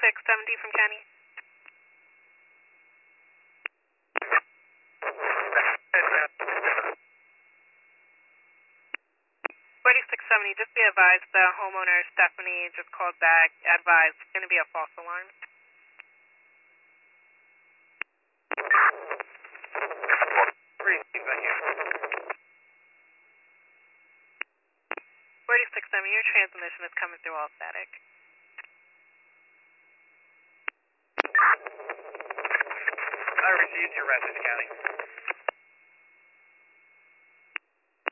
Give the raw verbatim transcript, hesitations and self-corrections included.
six seventy from County. forty-six seventy, just be advised, the homeowner, Stephanie, just called back, advised, it's going to be a false alarm. forty-six seventy, your transmission is coming through all static. I received your message, County.